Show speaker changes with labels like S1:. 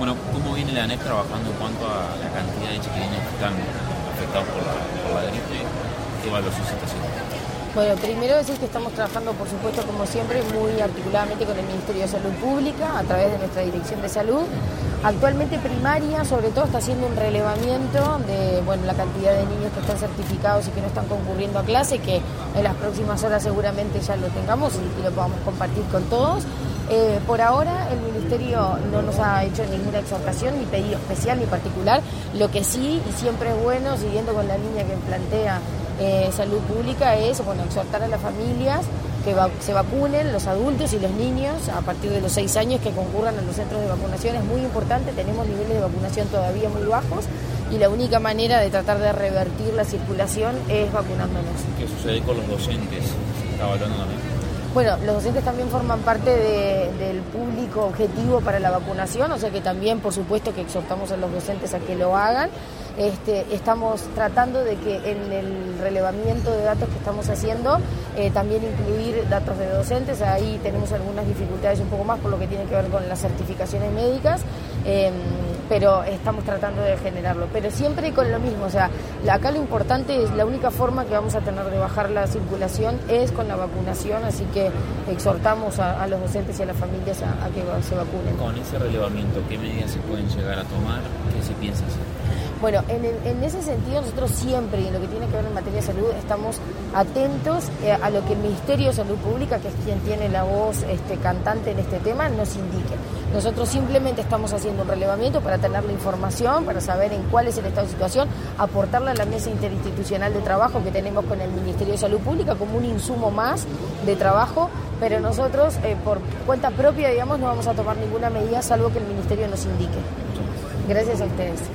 S1: Bueno, ¿cómo viene la ANEP trabajando en cuanto a la cantidad de chiquilines que están afectados por la gripe? ¿Qué evaluación se está haciendo?
S2: Bueno, primero decir que estamos trabajando, por supuesto, como siempre, muy articuladamente con el Ministerio de Salud Pública, a través de nuestra Dirección de Salud. Actualmente primaria, sobre todo, está haciendo un relevamiento de la cantidad de niños que están certificados y que no están concurriendo a clase, que en las próximas horas seguramente ya lo tengamos y lo podamos compartir con todos. Por ahora el Ministerio no nos ha hecho ninguna exhortación, ni pedido especial ni particular. Lo que sí, y siempre es bueno, siguiendo con la línea que plantea Salud Pública, es exhortar a las familias que se vacunen, los adultos y los niños a partir de los 6 años que concurran a los centros de vacunación. Es muy importante, tenemos niveles de vacunación todavía muy bajos y la única manera de tratar de revertir la circulación es vacunándonos.
S1: ¿Qué sucede con los docentes? ¿Se está evaluando también?
S2: Bueno, los docentes también forman parte del público objetivo para la vacunación, o sea que también, por supuesto, que exhortamos a los docentes a que lo hagan. Estamos tratando de que en el relevamiento de datos que estamos haciendo también incluir datos de docentes. Ahí tenemos algunas dificultades un poco más por lo que tiene que ver con las certificaciones médicas, pero estamos tratando de generarlo. Pero siempre con lo mismo, o sea, acá lo importante es, la única forma que vamos a tener de bajar la circulación es con la vacunación, así que exhortamos a los docentes y a las familias a que se vacunen.
S1: Con ese relevamiento, ¿qué medidas se pueden llegar a tomar? ¿Qué se piensa hacer?
S2: Bueno, en ese sentido nosotros siempre, y en lo que tiene que ver en materia de salud, estamos atentos a lo que el Ministerio de Salud Pública, que es quien tiene la voz cantante en este tema, nos indique. Nosotros simplemente estamos haciendo un relevamiento para tener la información, para saber en cuál es el estado de situación, aportarla a la mesa interinstitucional de trabajo que tenemos con el Ministerio de Salud Pública como un insumo más de trabajo, pero nosotros por cuenta propia, no vamos a tomar ninguna medida salvo que el Ministerio nos indique. Gracias a ustedes.